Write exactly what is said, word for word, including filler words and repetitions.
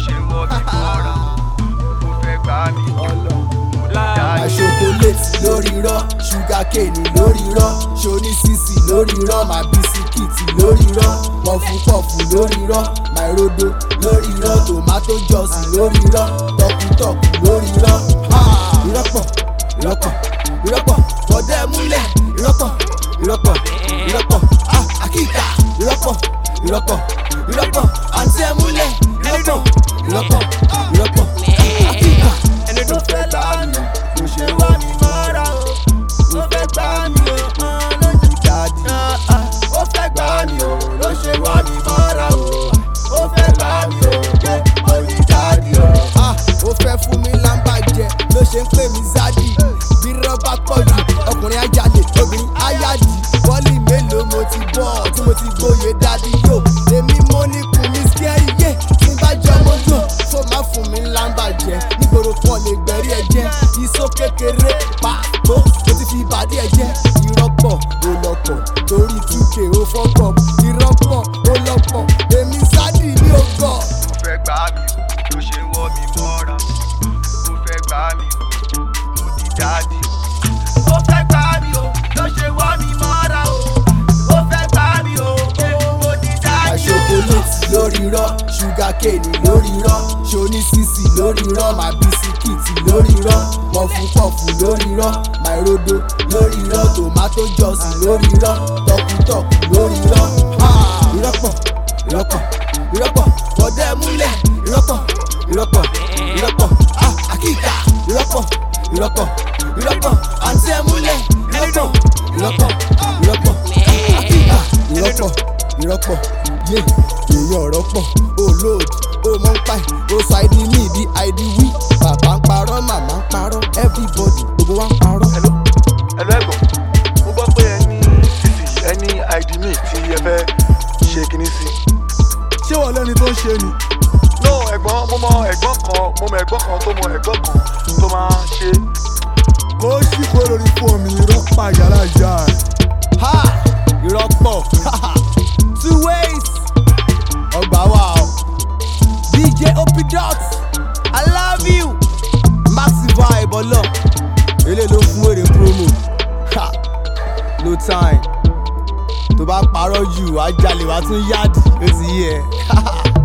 ṣe wọ́ mi mọ́ra ó fẹ́ gbá mi chocolate lórí rọ́ sugar cane lórí rọ́ ṣoní sísì lórí rọ́ my bisikíìtì lórí rọ́ pọ̀fupọ̀fù lórí rọ́ my rodo lórí rọ́ tomato jọ́sì lórí rọ́ tọkutọku lórí rọ́. ìrọ́pọ̀ ìrọ́pọ̀ ìrọ́pọ̀ bọ̀dẹ́ múlẹ̀ ìrọ́pọ̀ ìrọ́pọ̀ ìrọ́pọ̀ àkíkà ìrọ́pọ̀ ìrọ́pọ̀ ìrọ́pọ̀ àǹtí ẹ̀ múlẹ̀ ìrọ́pọ̀ ìrọ́pọ̀ ìrọ́pọ̀ àkíkà. ẹni tó fẹ́ gbá mi kò ṣe wá mi mọ́ra o ó fẹ́ gbá mi o lójú jáde ó fẹ́ gbá mi o ló ṣe wá mi mọ́ra o ó fẹ́ gbá mi o pé orí jáde o. ó fẹ́ fún mi lámbà jẹ ló ṣe ń pè mí zadi bí rọ́bà pọ̀ jù ọkùnrin ajáde obìnrin ayádi bọ́ọ̀lì mélòó mo ti bọ̀ tí mo ti gbóyè dádì yó èmi mo ní kùn mí skẹ́rì yé tí n bá jọ mojú tó má fún mi lámbà jẹ nígboro pọ̀ lè gbẹ̀rí ẹ jẹ́ iṣó kékeré pàtó mo ti fi ìbàdí ẹ jẹ́ ìrọ́pọ̀ ó lọ́pọ̀ torí two k ó fọ́pọ̀ ìrọ́pọ̀ ó lọ́pọ̀ èmi zadi ní ògọ̀. ó fẹ́ gbá mi ló ṣe wọ́ mi mọ́ra ó fẹ́ gbá mi ó di dáàdì. ó fẹ́ gbá mi o ló ṣe wọ́ mi mọ́ra o ó fẹ́ gbá mi o ó di dáàdì. chocolate lórí rọ́ sugar cane lórí rọ́ ṣoní sísì lórí rọ́ my bisikíìtì lórí rọ́ pọ̀fupọ̀fù lórí rọ́ my rodo lórí rọ́ tomato jọ́sì lórí rọ́ tọkutọku lórí rọ́. ìrọ́pọ̀ ìrọ́pọ̀ ìrọ́pọ̀ bọ̀dẹ́ múlẹ̀ ìrọ́pọ̀ ìrọ́pọ̀ ìrọ́pọ̀ àkíkà ìrọ́pọ̀ ìrọ́pọ̀ ìrọ́pọ̀ àǹtí ẹ̀ múlẹ̀ ìrọ́pọ̀ ìrọ́pọ̀ ìrọ́pọ̀ àkíkà ìrọ́pọ̀ ìrọ́pọ̀ yé èèyàn rọ́pọ̀ ó lóòdì ó mọ̀ ń pa ẹ̀ ó sọ id mi bí id wí bàbá ń parọ́ màmá ń parọ́ everybody gbogbo wa ń parọ́. hello hello ẹ̀gbọ́n mo gbọ́ pé ẹni sísì ẹni id mi tí ẹ fẹ́ ṣe kinní sí. ṣé wọ́n lẹ́ni tó ń ṣe ni. no ẹ̀gbọ́n mo mọ ẹ̀gbọ́n kan mo mọ ẹ̀gbọ́n kan tó mọ ẹ̀gbọ́n kan tó máa ṣe. kó ṣì kó lórí fún mi rọ́pà yàrá ìyá ẹ̀. ha ìrọ́pọ̀ two ways ọgbà wa o D J Opidot I love you maxi vibe ọlọ ele ló fún èrè promo ha no time tó bá parọ́ jù wá jalè wá tún yáàdì ó ti yẹ.